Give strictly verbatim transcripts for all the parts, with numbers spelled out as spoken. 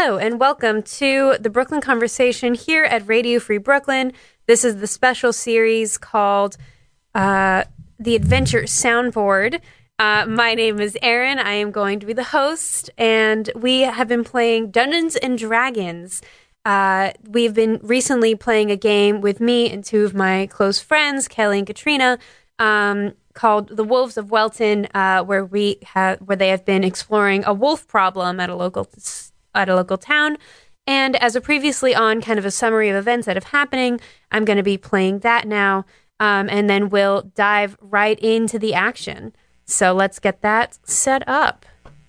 Hello, and welcome to the Brooklyn Conversation here at Radio Free Brooklyn. This is the special series called uh, The Adventure Soundboard. Uh, my name is Erin. I am going to be the host, and we have been playing Dungeons and Dragons. Uh, we've been recently playing a game with me and two of my close friends, Kelly and Katrina, um, called The Wolves of Welton, uh, where we have where they have been exploring a wolf problem at a local at a local town. And as a previously on kind of a summary of events that have happening, I'm going to be playing that now, um, and then we'll dive right into the action. So let's get that set up.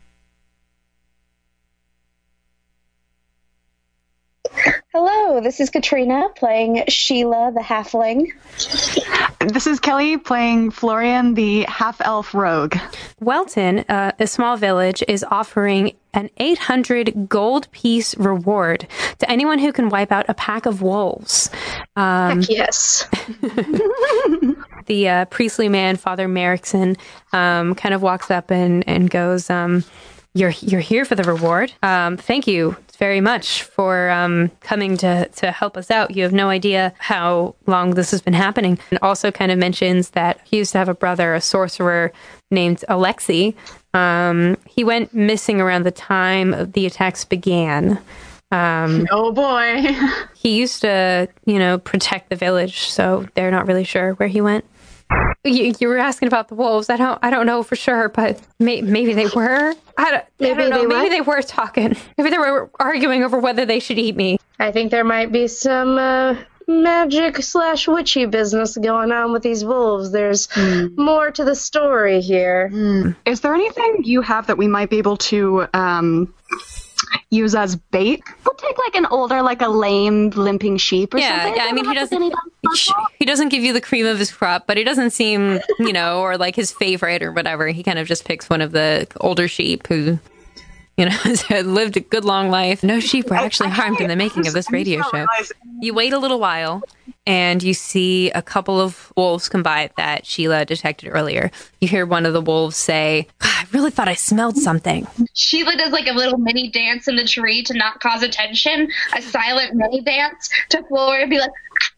Hello, this is Katrina playing Sheila the Halfling. This is Kelly playing Florian the Half-Elf Rogue. Welton, uh, a small village, is offering an eight hundred gold piece reward to anyone who can wipe out a pack of wolves. Um, Heck yes. the uh, priestly man, Father Merrickson, um, kind of walks up and, and goes, um, You're you're here for the reward. Um, thank you very much for um, coming to, to help us out. You have no idea how long this has been happening. And also kind of mentions that he used to have a brother, a sorcerer named Alexei. Um, he went missing around the time the attacks began. Um, oh boy. He used to, you know, protect the village, so they're not really sure where he went. You, you were asking about the wolves. I don't. I don't know for sure, but may, maybe they were. I don't, maybe I don't know. They maybe were? they were talking. Maybe they were arguing over whether they should eat me. I think there might be some uh, magic slash witchy business going on with these wolves. There's mm. more to the story here. Mm. Is there anything you have that we might be able to um, use as bait? We'll take like an older, like a lame, limping sheep or yeah, something. Yeah, I mean, he doesn't. He doesn't give you the cream of his crop, but he doesn't seem, you know, or like his favorite or whatever. He kind of just picks one of the older sheep who, you know, has lived a good long life. No sheep were actually harmed in the making of this radio show. You wait a little while, and you see a couple of wolves come by that Sheila detected earlier. You hear one of the wolves say, I really thought I smelled something. Sheila does like a little mini dance in the tree to not cause attention, a silent mini dance to Flora and be like,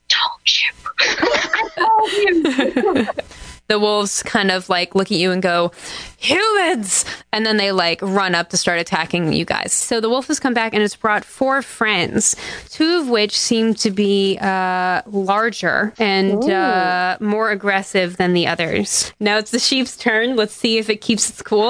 I told you. I told you. The wolves kind of like look at you and go, humans! And then they like run up to start attacking you guys. So the wolf has come back and it's brought four friends, two of which seem to be uh, larger and uh, more aggressive than the others. Now it's the sheep's turn. Let's see if it keeps its cool.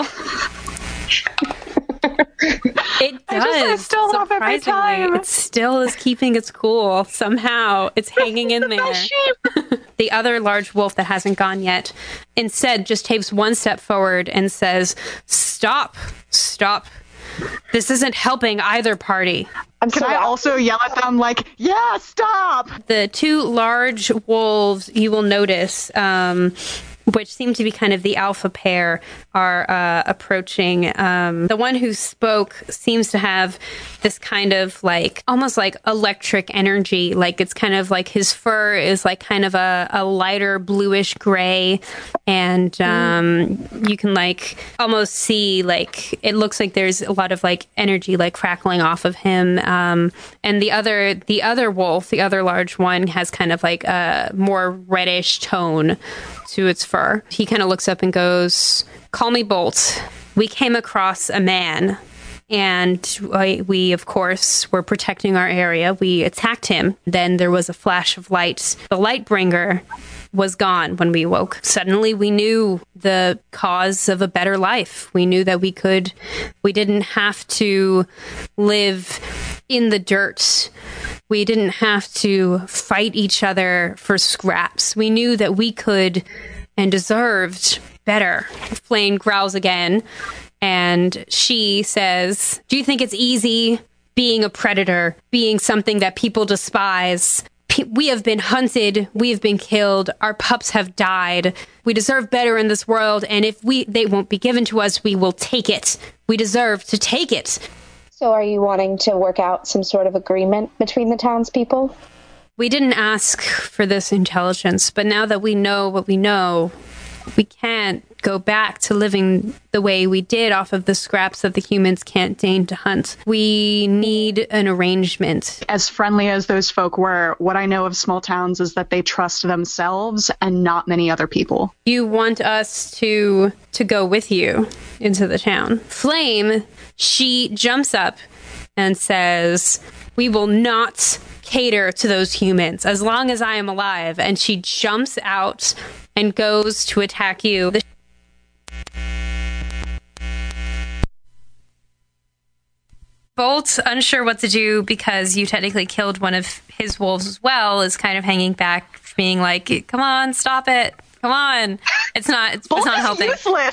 It does. I, just, I still love every time. It still is keeping its cool. Somehow it's hanging in there. The other large wolf that hasn't gone yet instead just takes one step forward and says, stop, stop. This isn't helping either party. I'm Can so I also yell at them like, yeah, stop? The two large wolves, you will notice, um, which seem to be kind of the alpha pair, are uh, approaching. Um, the one who spoke seems to have this kind of like, almost like electric energy. Like it's kind of like his fur is like kind of a, a lighter bluish gray. And um, mm. you can like almost see like, it looks like there's a lot of like energy like crackling off of him. Um, and the other, the other wolf, the other large one has kind of like a more reddish tone to its fur. He kind of looks up and goes, call me Bolt. We came across a man, and I, we, of course, were protecting our area. We attacked him. Then there was a flash of light. The Lightbringer was gone when we woke. Suddenly, we knew the cause of a better life. We knew that we could, we didn't have to live in the dirt. We didn't have to fight each other for scraps. We knew that we could and deserved better. Flame growls again, and she says, do you think it's easy being a predator, being something that people despise? We have been hunted. We have been killed. Our pups have died. We deserve better in this world, and if we they won't be given to us, we will take it. We deserve to take it. So are you wanting to work out some sort of agreement between the townspeople? We didn't ask for this intelligence, but now that we know what we know, we can't go back to living the way we did off of the scraps that the humans can't deign to hunt. We need an arrangement. As friendly as those folk were, what I know of small towns is that they trust themselves and not many other people. You want us to to go with you into the town. Flame, she jumps up and says, we will not cater to those humans as long as I am alive. And she jumps out and goes to attack you. Bolt, unsure what to do because you technically killed one of his wolves as well, is kind of hanging back, being like, come on, stop it. Come on. It's not, it's, Bolt it's not is helping. Useless.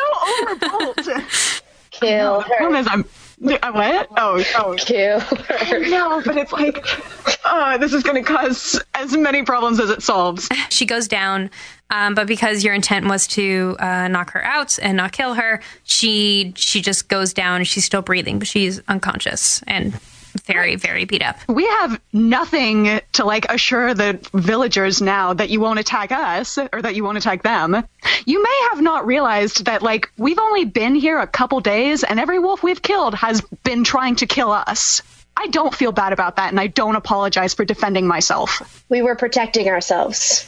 I'm so over Bolt. Kill The problem her. is I'm Uh, what? Oh, oh. Kill her. No, but it's like, uh, this is going to cause as many problems as it solves. She goes down, um, but because your intent was to uh, knock her out and not kill her, she she just goes down. She's still breathing, but she's unconscious and very, very beat up. We have nothing to, like, assure the villagers now that you won't attack us or that you won't attack them. You may have not realized that, like, we've only been here a couple days and every wolf we've killed has been trying to kill us. I don't feel bad about that, and I don't apologize for defending myself. We were protecting ourselves.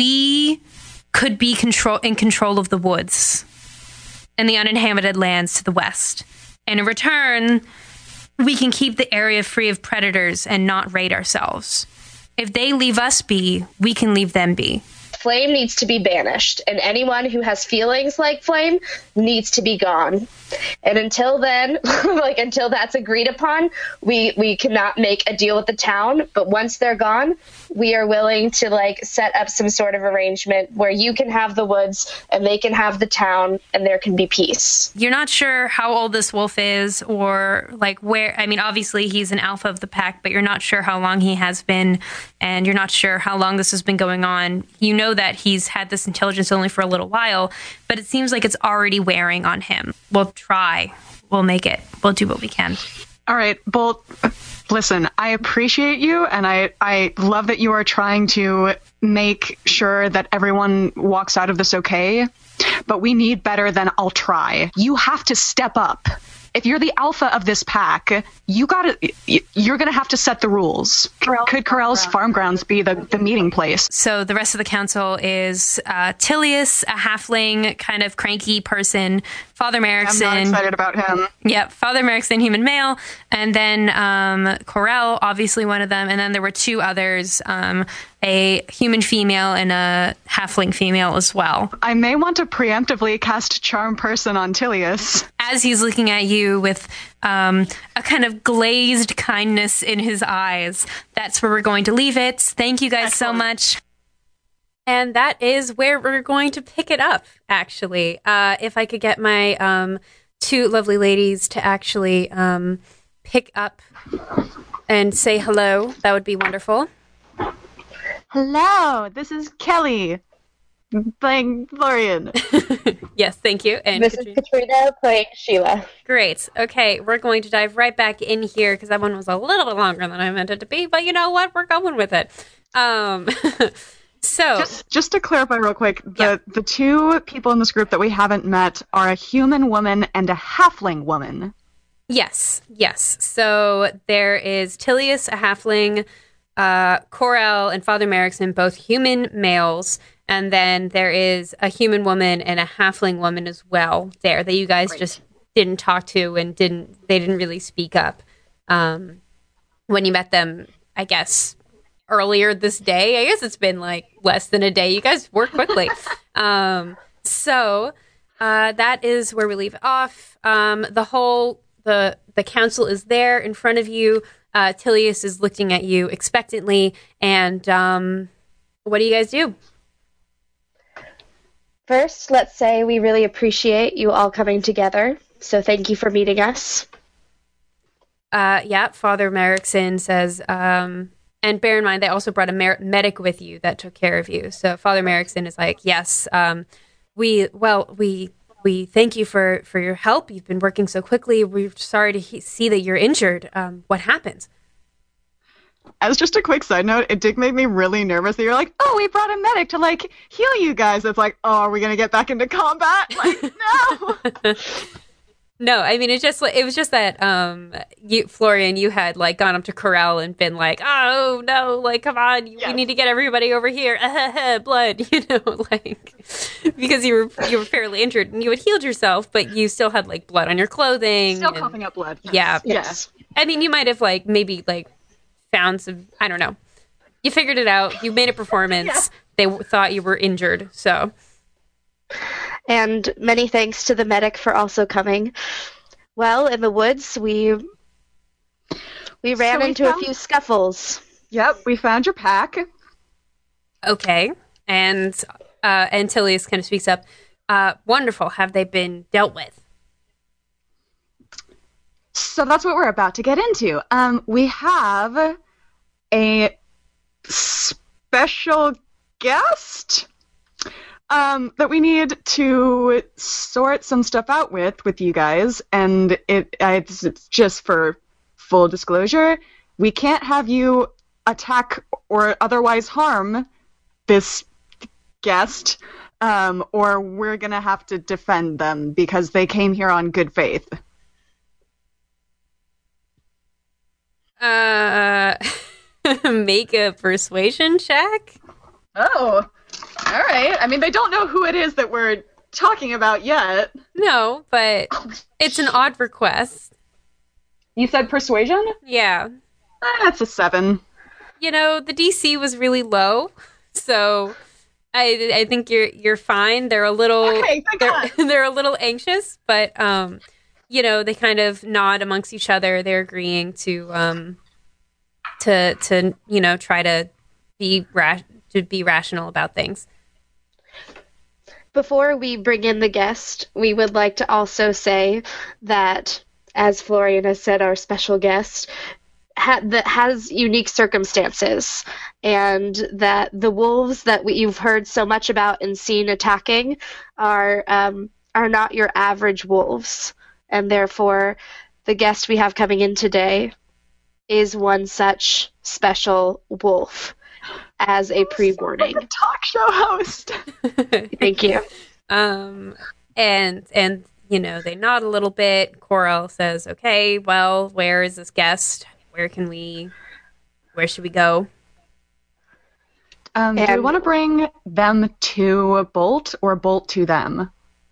We could be control in control of the woods and the uninhabited lands to the west. And in return, we can keep the area free of predators and not raid ourselves. If they leave us be, we can leave them be. Flame needs to be banished, and anyone who has feelings like Flame needs to be gone. And until then, like until that's agreed upon, we we cannot make a deal with the town. But once they're gone, we are willing to like set up some sort of arrangement where you can have the woods and they can have the town, and there can be peace. You're not sure how old this wolf is or like where, I mean, obviously he's an alpha of the pack, but you're not sure how long he has been, and you're not sure how long this has been going on. You know that he's had this intelligence only for a little while, but it seems like it's already wearing on him. We'll try. We'll make it. We'll do what we can. All right, Bolt, listen, I appreciate you, and I, I love that you are trying to make sure that everyone walks out of this okay, but we need better than I'll try. You have to step up. If you're the alpha of this pack, you gotta, you're gonna have to set the rules. Corel- Could Corel's farm grounds be the, the meeting place? So the rest of the council is uh, Tilius, a halfling, kind of cranky person, Father I'm Merrickson. not excited about him. Yep, Father Merrickson, human male, and then um, Corel, obviously one of them, and then there were two others, um, a human female and a halfling female as well. I may want to preemptively cast Charm Person on Tilius. As he's looking at you with um, a kind of glazed kindness in his eyes, that's where we're going to leave it. Thank you guys Excellent. so much. And that is where we're going to pick it up, actually. Uh, if I could get my um, two lovely ladies to actually um, pick up and say hello, that would be wonderful. Hello, this is Kelly playing Florian. Yes, thank you. And This Katrina. is Katrina playing Sheila. Great. Okay, we're going to dive right back in here because that one was a little bit longer than I meant it to be, but you know what? We're going with it. Um, so, Just, just to clarify real quick, the, Yeah. the two people in this group that we haven't met are a human woman and a halfling woman. yes, yes. So there is Tilius, a halfling, uh, Corel, and Father Merrickson, both human males. And then there is a human woman and a halfling woman as well there that you guys just didn't talk to and didn't, they didn't really speak up um, when you met them, I guess, earlier this day. I guess it's been like less than a day. You guys work quickly. um, so uh, that is where we leave off. Um, the whole, the, the council is there in front of you. Uh, Tilius is looking at you expectantly. And um, what do you guys do? First, let's say we really appreciate you all coming together. So thank you for meeting us. Uh, yeah, Father Merrickson says, um, and bear in mind, they also brought a mer- medic with you that took care of you. So Father Merrickson is like, yes, um, we, well, we, we thank you for, for your help. You've been working so quickly. We're sorry to he- see that you're injured. Um, what happened? As just a quick side note, it did make me really nervous that you're like, oh, we brought a medic to like heal you guys. It's like, oh, are we gonna get back into combat? Like, no. No, I mean, it's just it was just that um, you, Florian, you had like gone up to Corel and been like, oh no, like come on, yes. we need to get everybody over here, blood, you know, like because you were you were fairly injured and you had healed yourself, but you still had like blood on your clothing, still and, coughing up blood. Yes. Yeah, yes. I mean, you might have like maybe like found some, I don't know, you figured it out, you made a performance. Yeah. They w- thought you were injured, so. And many thanks to the medic for also coming. Well, in the woods, we we ran so we into found... a few scuffles. Yep, we found your pack. Okay, and uh, Antilius kind of speaks up. Uh, wonderful. Have they been dealt with? So that's what we're about to get into. Um, we have a special guest. Um, that we need to sort some stuff out with with you guys, and it it's, it's just for full disclosure, we can't have you attack or otherwise harm this guest, um, or we're gonna have to defend them because they came here on good faith. Uh, make a persuasion check? Oh. All right. I mean, they don't know who it is that we're talking about yet. No, but it's an odd request. You said persuasion? Yeah. Uh, that's a seven. You know, the D C was really low, so I I think you're you're fine. They're a little okay, they're, they're a little anxious, but um, you know, they kind of nod amongst each other. They're agreeing to um to to you know try to be ra- to be rational about things. Before we bring in the guest, we would like to also say that, as Florian has said, our special guest ha- that has unique circumstances, and that the wolves that we, you've heard so much about and seen attacking are um, are not your average wolves, and therefore the guest we have coming in today is one such special wolf. As a pre-warning. Like a talk show host. Thank you. Um, and and you know they nod a little bit. Corel says, "Okay, well, where is this guest? Where can we? Where should we go?" Um, do we want to bring them to Bolt or Bolt to them?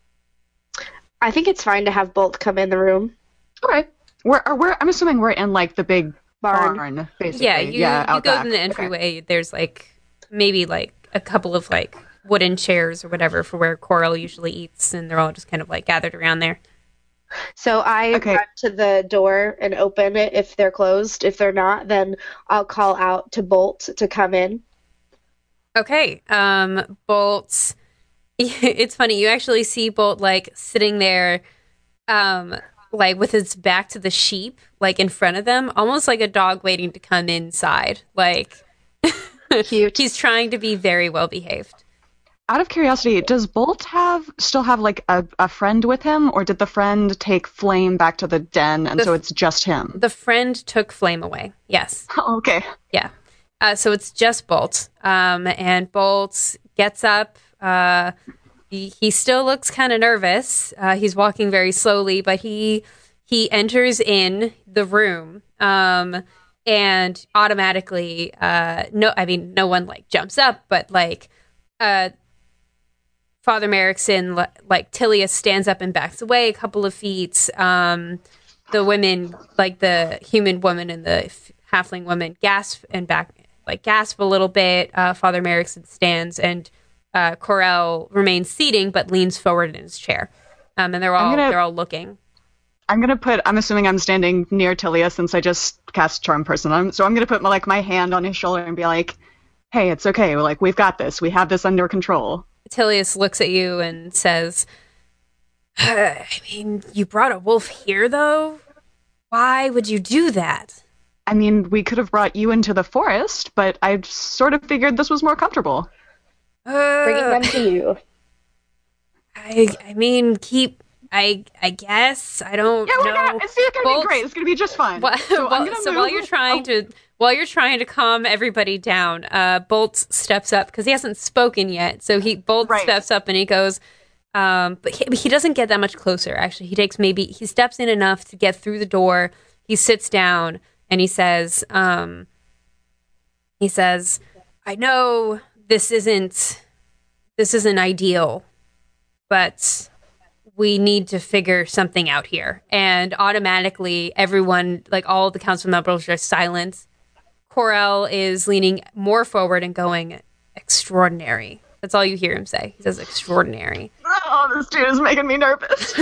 I think it's fine to have Bolt come in the room. Okay. We're, we're I'm assuming we're in like the big barn, barn basically. Yeah, you, yeah, you go back. in the entryway. Okay. There's like maybe like a couple of like wooden chairs or whatever for where Corel usually eats, and they're all just kind of like gathered around there. So I okay. run to the door and open it if they're closed. If they're not, then I'll call out to Bolt to come in. Okay. Um, Bolt. It's funny. You actually see Bolt like sitting there, um, like with its back to the sheep, like in front of them, almost like a dog waiting to come inside. Like, cute. He's trying to be very well behaved. Out of curiosity, does Bolt have still have like a, a friend with him, or did the friend take Flame back to the den, and the, so it's just him? The friend took Flame away. Yes. Oh, okay. Yeah. Uh, so it's just Bolt. Um, and Bolt gets up. Uh, he, he still looks kind of nervous. Uh, he's walking very slowly, but he he enters in the room. Um, and automatically, uh, no, I mean, no one like jumps up, but like, uh. Father Merrickson, like Tilius, stands up and backs away a couple of feet. Um, the women, like the human woman and the f- halfling woman, gasp and back, like gasp a little bit. Uh, Father Merrickson stands, and uh, Corel remains seating but leans forward in his chair. Um, and they're all gonna, they're all looking. I'm gonna put. I'm assuming I'm standing near Tilius since I just cast Charm Person on him. So I'm gonna put my, like my hand on his shoulder and be like, "Hey, it's okay. Like we've got this. We have this under control." Tilius looks at you and says, uh, I mean, you brought a wolf here, though? Why would you do that? I mean, we could have brought you into the forest, but I sort of figured this was more comfortable. Uh, Bringing them to you. I I mean, keep... I I guess. I don't yeah, know. Gonna, it's, it's going to be great. It's going to be just fine. Well, so well, so while you're trying oh. to while you're trying to calm everybody down, uh, Bolt steps up because he hasn't spoken yet. So he Bolt Right. steps up and he goes, um, but he, he doesn't get that much closer. Actually, he takes maybe he steps in enough to get through the door. He sits down and he says, um, he says, "I know this isn't this isn't ideal, but we need to figure something out here." And automatically, everyone, like all the council members, are silent. Corell is leaning more forward and going, "Extraordinary." That's all you hear him say. He says, "Extraordinary." Oh, this dude is making me nervous.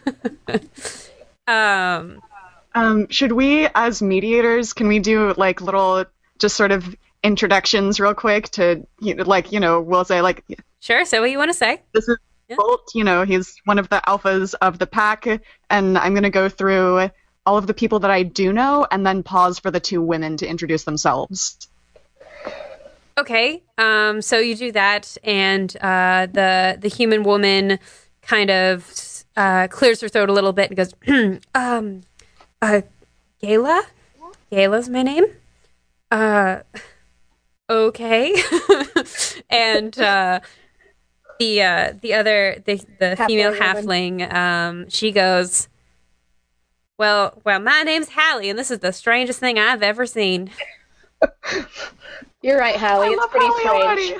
um, um, should we, as mediators, can we do like little, just sort of introductions real quick to, you know, like, you know, we'll say like, sure. So what you want to say? this is Yeah. Bolt, you know, he's one of the alphas of the pack, and I'm going to go through all of the people that I do know and then pause for the two women to introduce themselves. Okay. Um, so you do that, and uh, the the human woman kind of uh, clears her throat a little bit and goes, um, uh, Gala? Gala's my name? Uh, okay. and uh, the uh, the other, the, the female Halfling halfling, um, she goes, well, well, my name's Hallie, and this is the strangest thing I've ever seen. You're right, Hallie. I It's love pretty Holly strange. already.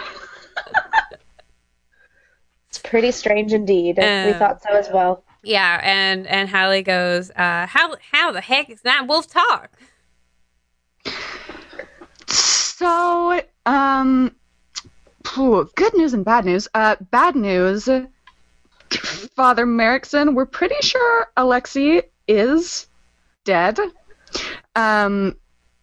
It's pretty strange indeed. we Um, thought so as well. Yeah, and and Hallie goes, uh, how how the heck is that wolf talk? So, um, phew, good news and bad news. Uh, bad news, Father Merrickson, we're pretty sure Alexei is dead. Um,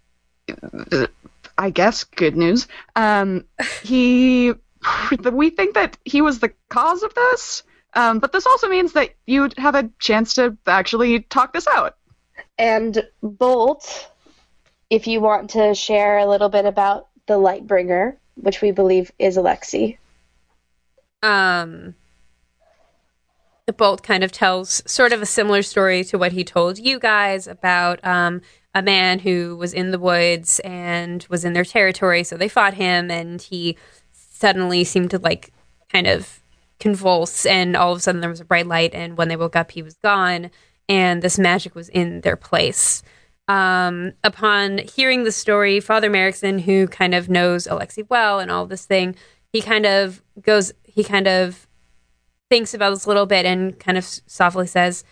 I guess good news. Um, he, we think that he was the cause of this, um, but this also means that you'd have a chance to actually talk this out. And Bolt, if you want to share a little bit about the Lightbringer, which we believe is Alexei. Um, the Bolt kind of tells sort of a similar story to what he told you guys about um, a man who was in the woods and was in their territory, so they fought him, and he suddenly seemed to like kind of convulse, and all of a sudden there was a bright light, and when they woke up, he was gone, and this magic was in their place. Um, upon hearing the story, Father Merrickson, who kind of knows Alexei well and all this thing, he kind of goes, he kind of thinks about this a little bit and kind of softly says,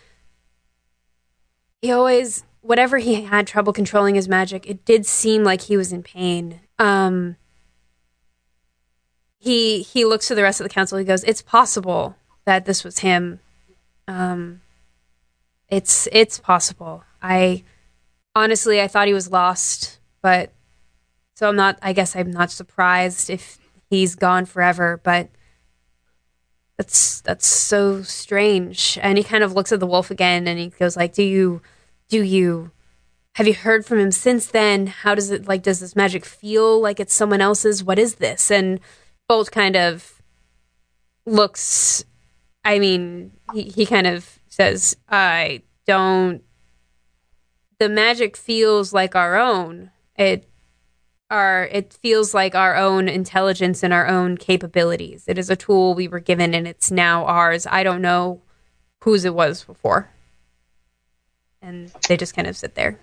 he always, whatever he had trouble controlling his magic, it did seem like he was in pain. Um, he, he looks to the rest of the council. He goes, it's possible that this was him. Um, it's, it's possible. I, Honestly, I thought he was lost, but so I'm not, I guess I'm not surprised if he's gone forever, but that's, that's so strange. And he kind of looks at the wolf again and he goes like, do you, do you, have you heard from him since then? How does it, like, does this magic feel like it's someone else's? What is this? And Bolt kind of looks, I mean, he, he kind of says, I don't, the magic feels like our own. It our it feels like our own intelligence and our own capabilities. It is a tool we were given and it's now ours. I don't know whose it was before. And they just kind of sit there.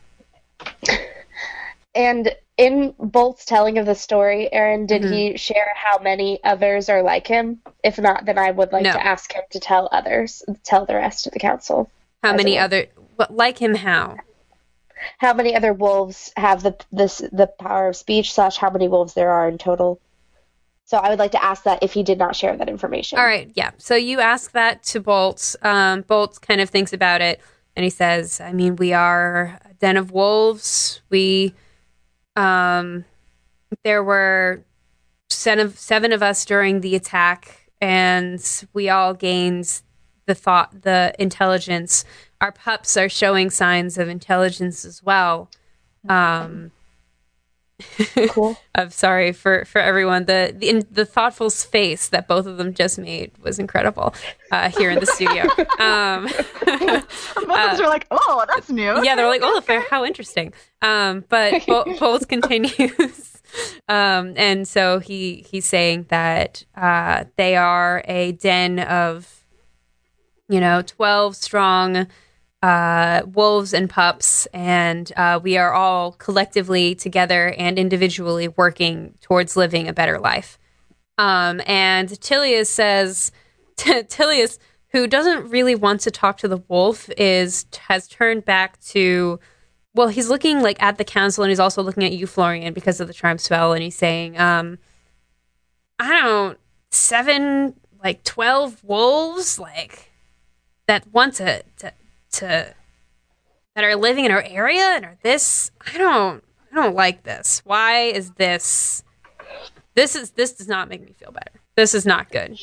And in Bolt's telling of the story, Aaron, did Mhm. he share how many others are like him? If not, then I would like No. to ask him to tell others, tell the rest of the council. How As many a wolf. other what, like him how? How many other wolves have the this the power of speech, slash how many wolves there are in total? So I would like to ask that if he did not share that information. All right, yeah. So you ask that to Bolt. Um, Bolt kind of thinks about it, and he says, I mean, we are a den of wolves. We, um, there were seven of, seven of us during the attack, and we all gained the thought, the intelligence. Our pups are showing signs of intelligence as well. Um, Cool. I'm sorry for, for everyone. The, the in, the thoughtful face that both of them just made was incredible uh, here in the studio. Um, Both of us are like, oh, that's new. yeah, they're like, oh, fair, how interesting. Um, but Bol- Bowles continues. Um, and so he he's saying that uh, they are a den of, you know, twelve strong uh, wolves and pups, and uh, we are all collectively together and individually working towards living a better life. Um, and Tilius says, T- Tilius, who doesn't really want to talk to the wolf, is has turned back to, well, he's looking like at the council, and he's also looking at you, Florian, because of the charm spell, and he's saying, um, I don't, seven, like twelve wolves, like that want to. to to that are living in our area and are this I don't I don't like this. Why is this this is this does not make me feel better. This is not good.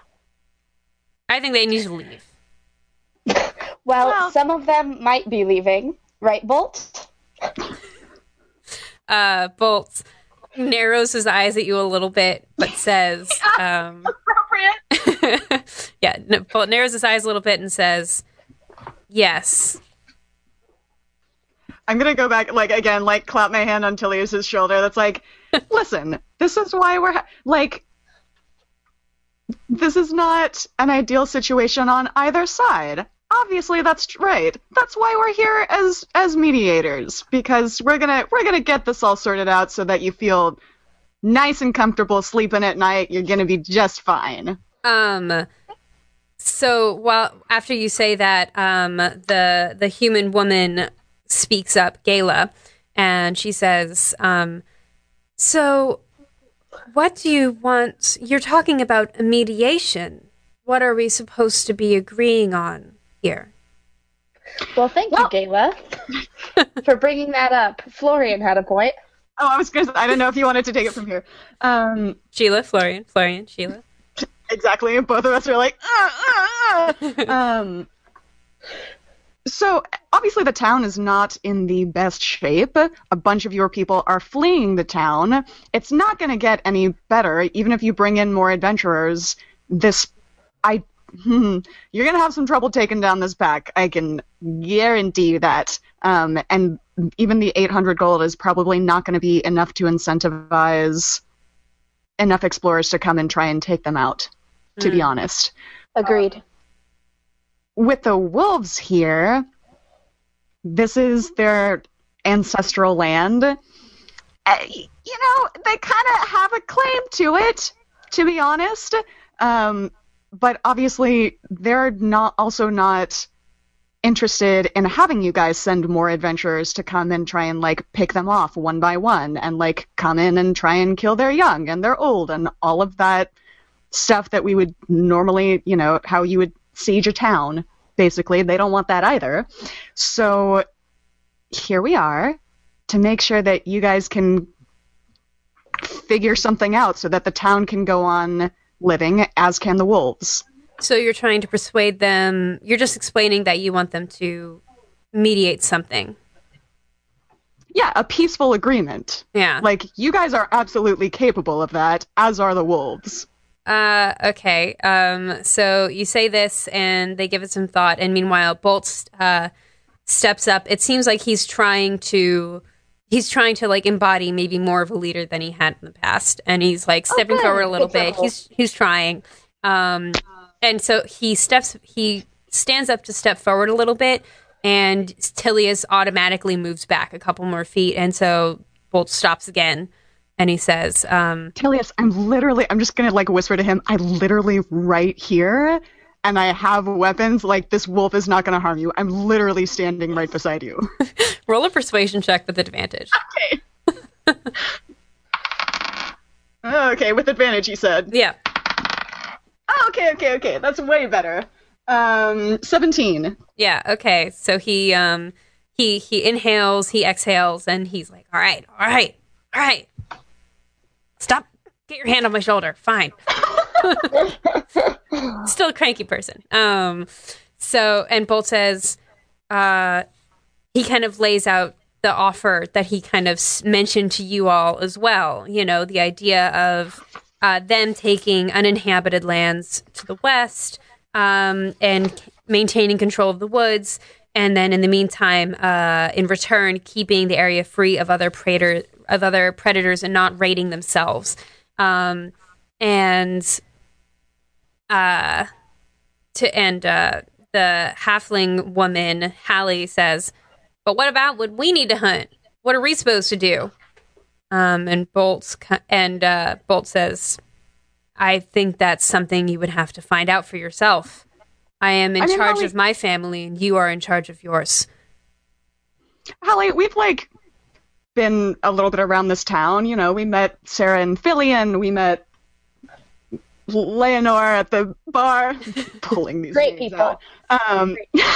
I think they need to leave. Well, Well- some of them might be leaving, right, Bolt? Uh Bolt narrows his eyes at you a little bit but says um Appropriate. yeah, no, Bolt narrows his eyes a little bit and says, yes. I'm gonna go back, like, again, like, clap my hand on Tilius's shoulder. That's like, listen, this is why we're, ha- like, this is not an ideal situation on either side. Obviously, that's right. That's why we're here as as mediators, because we're gonna we're gonna get this all sorted out so that you feel nice and comfortable sleeping at night. You're gonna be just fine. Um So while after you say that, um, the the human woman speaks up, Gala, and she says, um, "So, what do you want? You're talking about mediation. What are we supposed to be agreeing on here?" Well, thank you, Gayla, for bringing that up. Florian had a point. Oh, I was gonna. I don't know if you wanted to take it from here. Um, Sheila, Florian, Florian, Sheila. Exactly. Both of us are like, ah, ah, ah. um. So obviously the town is not in the best shape. A bunch of your people are fleeing the town. It's not going to get any better, even if you bring in more adventurers. This, I, hmm, you're going to have some trouble taking down this pack. I can guarantee you that. Um, and even the eight hundred gold is probably not going to be enough to incentivize enough explorers to come and try and take them out. To be honest. Agreed. With the wolves here, this is their ancestral land. Uh, you know, they kind of have a claim to it, to be honest. Um, but obviously, they're not also not interested in having you guys send more adventurers to come and try and, like, pick them off one by one and, like, come in and try and kill their young and their old and all of that stuff that we would normally, you know, how you would siege a town, basically. They don't want that either. So here we are to make sure that you guys can figure something out so that the town can go on living, as can the wolves. So you're trying to persuade them. You're just explaining that you want them to mediate something. Yeah, a peaceful agreement. Yeah. Like, you guys are absolutely capable of that, as are the wolves. Uh, okay. Um, so you say this, and they give it some thought. And meanwhile, Bolt uh, steps up. It seems like he's trying to, he's trying to like embody maybe more of a leader than he had in the past. And he's like stepping good. forward a little Good bit. example. He's he's trying. Um, and so he steps. He stands up to step forward a little bit, and Tilius automatically moves back a couple more feet. And so Bolt stops again. And he says, um, Tilius, I'm literally, I'm just going to, like, whisper to him, I literally right here, and I have weapons, like, this wolf is not going to harm you. I'm literally standing right beside you. roll a persuasion check with advantage. Okay. Okay, with advantage, he said. Yeah. Oh, okay, okay, okay. That's way better. Um, seventeen. Yeah, okay. So he um he he inhales, he exhales, and he's like, all right, all right, all right. Stop. Get your hand on my shoulder. Fine. Still a cranky person. Um so and Bolt says uh he kind of lays out the offer that he kind of s- mentioned to you all as well. You know, the idea of uh, them taking uninhabited lands to the west um, and c- maintaining control of the woods, and then in the meantime, uh, in return, keeping the area free of other predator of other predators and not raiding themselves. Um, and uh, to and uh, the halfling woman Hallie says, "But what about what we need to hunt? What are we supposed to do?" Um, and Bolt and uh, Bolt says, "I think that's something you would have to find out for yourself. I am in I mean, charge Hallie- of my family, and you are in charge of yours." Hallie, we've like been a little bit around this town. You know, we met Sarah and Fillion. We met Leonore at the bar. Pulling these Great names people. out. Um,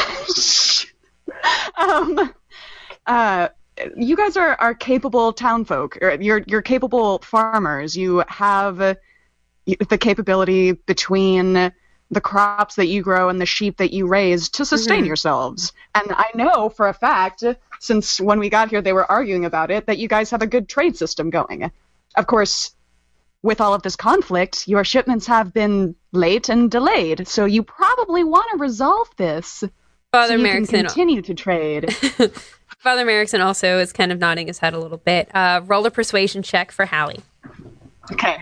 um, uh, you guys are, are capable townfolk. Or You're you're capable farmers. You have uh, the capability between the crops that you grow and the sheep that you raise to sustain Mm-hmm. yourselves. And I know for a fact, since when we got here they were arguing about it, that you guys have a good trade system going. Of course, with all of this conflict, your shipments have been late and delayed, so you probably want to resolve this Father so you can Merrickson, continue to trade. Father Merrickson also is kind of nodding his head a little bit. Uh, roll a persuasion check for Hallie. Okay.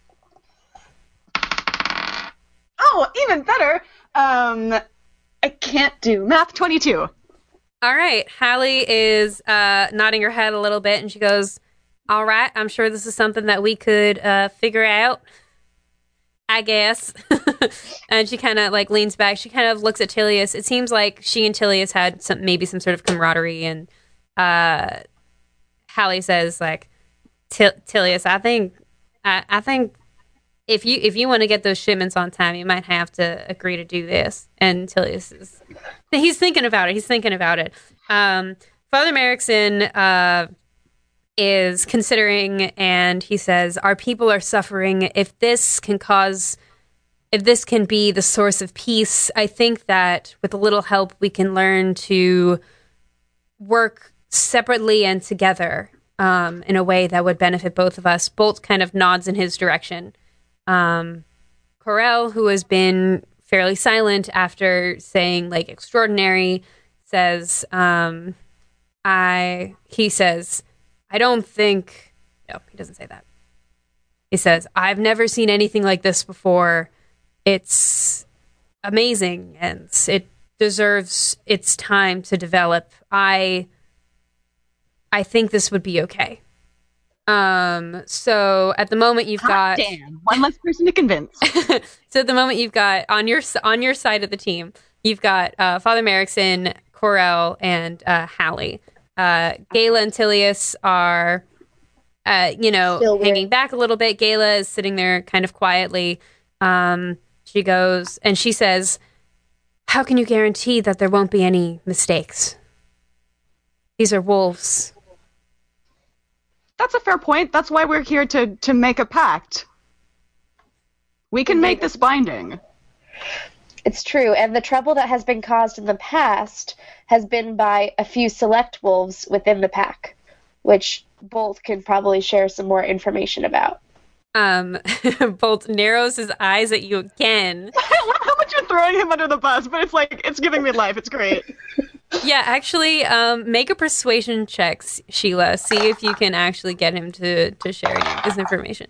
Oh, even better. Um, I can't do math. twenty-two. All right. Hallie is uh, nodding her head a little bit, and she goes, "All right, I'm sure this is something that we could uh, figure out, I guess." And she kind of like leans back. She kind of looks at Tilius. It seems like she and Tilius had some maybe some sort of camaraderie, and uh, Hallie says, "Like, Til- Tilius, I think, I, I think." If you if you want to get those shipments on time, you might have to agree to do this. And Tilius is he's thinking about it. He's thinking about it. Um, Father Merrickson uh, is considering, and he says, "Our people are suffering. If this can cause, if this can be the source of peace, I think that with a little help, we can learn to work separately and together um, in a way that would benefit both of us." Bolt kind of nods in his direction. Um, Corel, who has been fairly silent after saying like extraordinary, says, um, I, he says, "I don't think," no, he doesn't say that. He says, "I've never seen anything like this before. It's amazing and it deserves its time to develop. I, I think this would be okay." Um, so at the moment you've got, Damn, one less person to convince. so at the moment you've got on your, on your side of the team, you've got, uh, Father Merrickson, Corel, and, uh, Hallie. Uh, Gala and Tilius are, uh, you know, Still weird. hanging back a little bit. Gala is sitting there kind of quietly. Um, she goes and she says, "How can you guarantee that there won't be any mistakes? These are wolves." That's a fair point. That's why we're here to, to make a pact. We can make this binding. It's true, and the trouble that has been caused in the past has been by a few select wolves within the pack, which Bolt can probably share some more information about. Um, Bolt narrows his eyes at you again. I love how much you're throwing him under the bus, but it's like, it's giving me life. It's great. Yeah, actually, um, make a persuasion check, Sheila. See if you can actually get him to, to share you this information.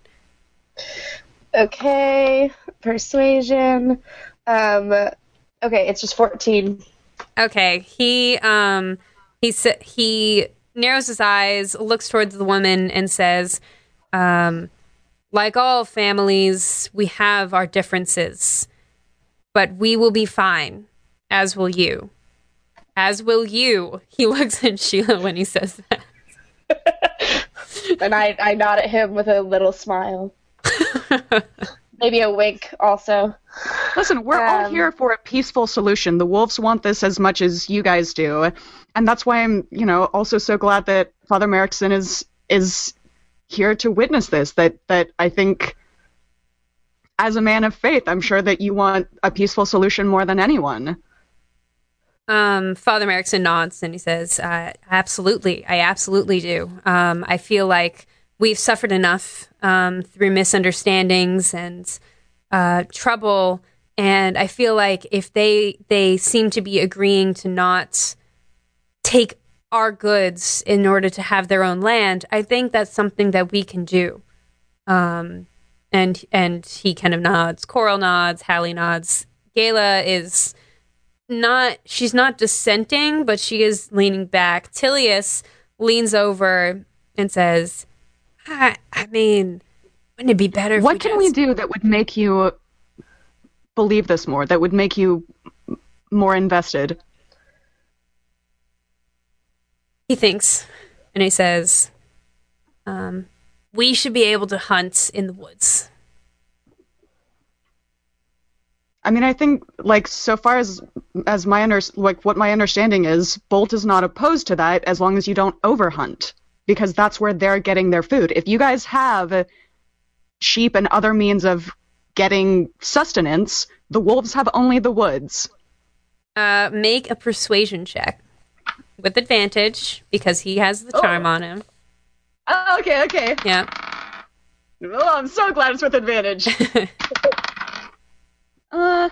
Okay, persuasion. Um, okay, it's just fourteen. Okay, he um he sa- he narrows his eyes, looks towards the woman, and says, um, "Like all families, we have our differences, but we will be fine, as will you. As will you." He looks at Sheila when he says that. And I, I nod at him with a little smile. Maybe a wink also. Listen, we're all Um, here for a peaceful solution. The wolves want this as much as you guys do. And that's why I'm, you know, also so glad that Father Merrickson is is here to witness this. That that I think as a man of faith, I'm sure that you want a peaceful solution more than anyone. Um, Father Merrickson nods and he says, uh, absolutely. I absolutely do. Um, I feel like we've suffered enough um, through misunderstandings and uh, trouble. And I feel like if they they seem to be agreeing to not take our goods in order to have their own land, I think that's something that we can do. Um, and and he kind of nods. Coral nods. Hallie nods. Gala is not, she's not dissenting, but she is leaning back. Tilius leans over and says, I, I mean, wouldn't it be better if What we can just... we do that would make you believe this more, that would make you more invested? He thinks, and he says, um, we should be able to hunt in the woods. I mean, I think, like, so far as as my under, like what my understanding is, Bolt is not opposed to that as long as you don't overhunt, because that's where they're getting their food. If you guys have sheep and other means of getting sustenance, the wolves have only the woods. Uh, make a persuasion check with advantage because he has the charm Oh. on him. Oh, okay, okay. Yeah. Oh, I'm so glad it's with advantage. uh,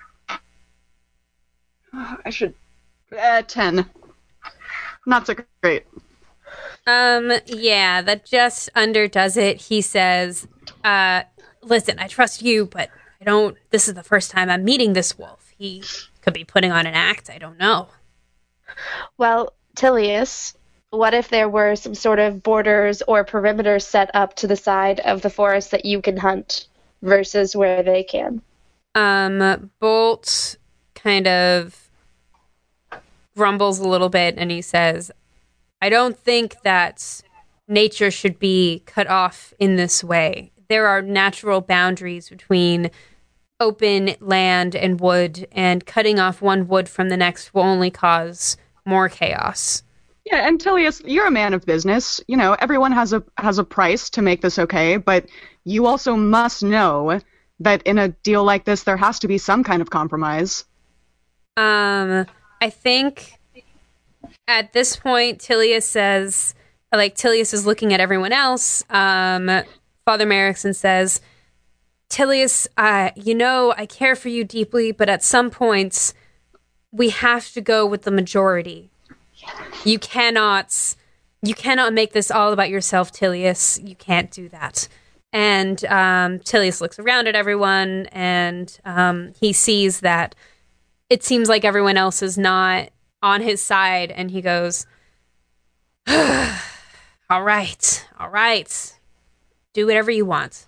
I should. Uh, ten. Not so great. Um, yeah, that just underdoes it. He says, uh, listen, I trust you, but I don't, this is the first time I'm meeting this wolf. He could be putting on an act. I don't know. Well, Tilius, what if there were some sort of borders or perimeters set up to the side of the forest that you can hunt versus where they can? Um, Bolt kind of grumbles a little bit and he says, I don't think that nature should be cut off in this way. There are natural boundaries between open land and wood, and cutting off one wood from the next will only cause more chaos. Yeah, and Tilius, you're a man of business. You know, everyone has a has a price to make this okay, but you also must know that in a deal like this, there has to be some kind of compromise. Um, I think at this point, Tilius says, like, Tilius is looking at everyone else. Um, Father Merrickson says, Tilius, uh, you know, I care for you deeply, but at some points, we have to go with the majority. You cannot, you cannot make this all about yourself, Tilius. You can't do that. And um, Tilius looks around at everyone, and um, he sees that it seems like everyone else is not on his side, and he goes, all right, all right. Do whatever you want.